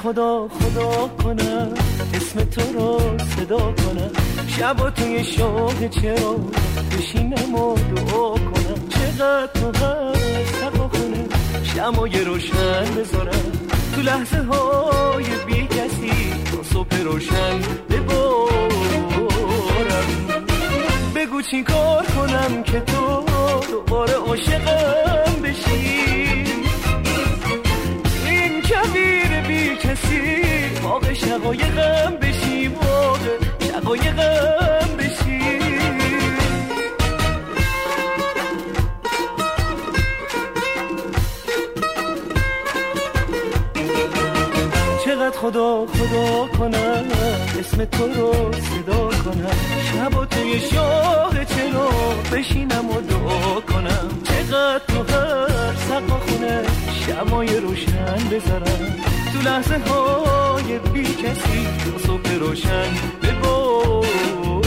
خدا کنم اسم تو رو صدا کنم، شبا توی شوق چرا بشینم و دعا کنم، چقدر تو هست خونه شمای روشن بذارم، تو لحظه های بی کسی تا صبح روشن ببارم. بگو چی کار کنم که تو دوباره عاشقم بشی، این کویر بی کسی واقع شقایقم بشی، واقع شقایقم بشی. چقدر خدا کنم اسم تو رو صدا کنم، شبا توی شاه چرا بشینم و دعا کنم، چقدر تو هر سقا خونه شمای روشن بذارم، تو لحظه های بی کسی تا صبح روشن ببارم.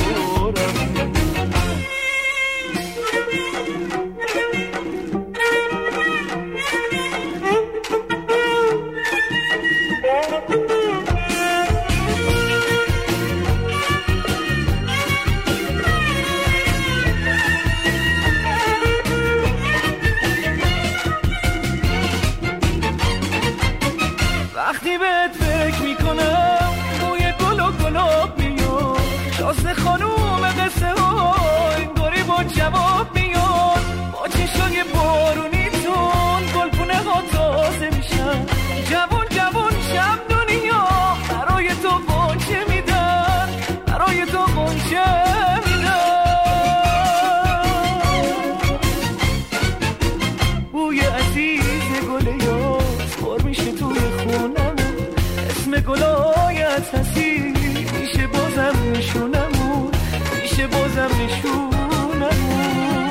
وقتی بهت فکر میکنم موی گل و گلاب میاد، شازده خانوم قصه ها انگاری با جواب میاد، با چشای بارونی تون گلپونه ها تازه میشن، جوان جوان شب دنیا برای تو غنچه میدن، برای تو غنچه میدن. بوی عزیز گل یاس پر میشه توی خونم، اسم گلایت هستی میشه بازم نشونمون، میشه بازم نشونمون.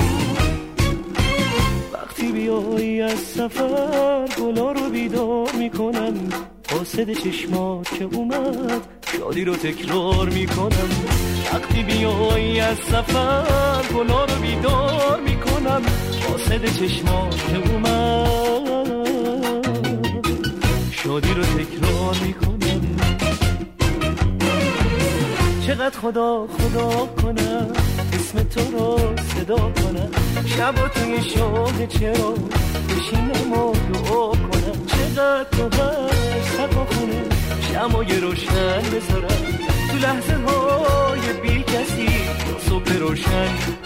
وقتی بیایی از سفر گلا رو بیدار میکنم، قاصد چشمات که اومد شادی رو تکرار میکنم، وقتی بیایی از سفر گلا رو بیدار میکنم، قاصد چشمات که اومد شادی رو تکرار میکنم. چقدر خدا کنم اسم تو رو صدا کنم، شبا توی شوق چرا بشینم و دعا کنم، چقدر تو هست سقا خونه شمای روشن بذارم، تو لحظه های بی کسی تا صبح روشن